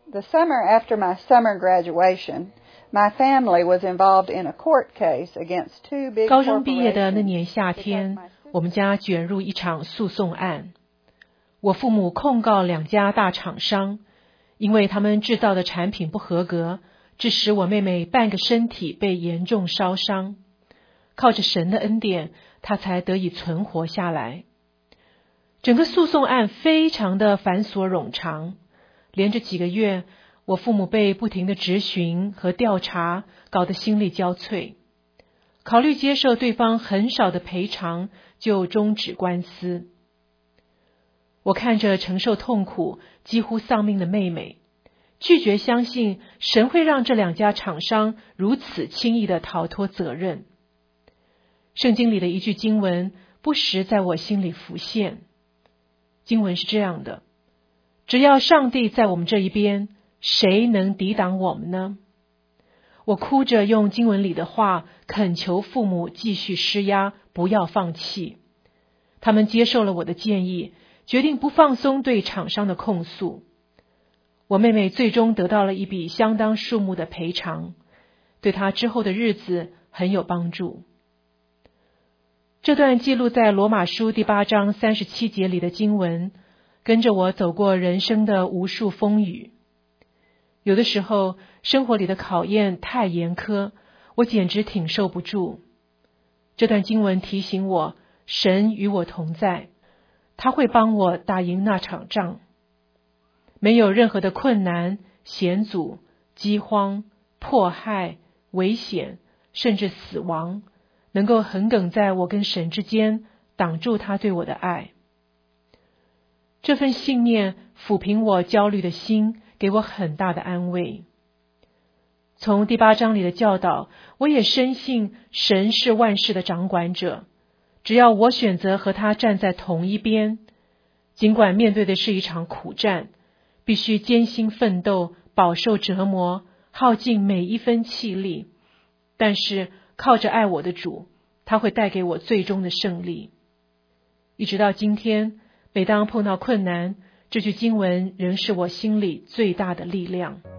The summer after my summer graduation, my family was involved in a court case against two big corporations. 高中毕业的那年夏天，我们家卷入一场诉讼案。我父母控告2家大厂商，因为他们制造的产品不合格，致使我妹妹半个身体被严重烧伤。靠着神的恩典，她才得以存活下来。整个诉讼案非常的繁琐冗长，连着几个月，我父母被不停的质询和调查搞得心力交瘁。考虑接受对方很少的赔偿，就终止官司。我看着承受痛苦、几乎丧命的妹妹，拒绝相信神会让这2家厂商如此轻易地逃脱责任。圣经里的一句经文不时在我心里浮现。经文是这样的：只要上帝在我们这一边，谁能抵挡我们呢？我哭着用经文里的话恳求父母继续施压，不要放弃。他们接受了我的建议，决定不放松对厂商的控诉。我妹妹最终得到了一笔相当数目的赔偿，对她之后的日子很有帮助。这段记录在罗马书第8章37节里的经文，跟着我走过人生的无数风雨。有的时候，生活里的考验太严苛，我简直挺受不住。这段经文提醒我，神与我同在，他会帮我打赢那场仗。没有任何的困难、险阻、饥荒、迫害、危险，甚至死亡，能够横亘在我跟神之间，挡住他对我的爱。这份信念抚平我焦虑的心，给我很大的安慰。从第8章里的教导，我也深信神是万事的掌管者，只要我选择和他站在同一边，尽管面对的是一场苦战，必须艰辛奋斗，饱受折磨，耗尽每一分气力，但是靠着爱我的主，他会带给我最终的胜利。一直到今天，每当碰到困难，这句经文仍是我心里最大的力量。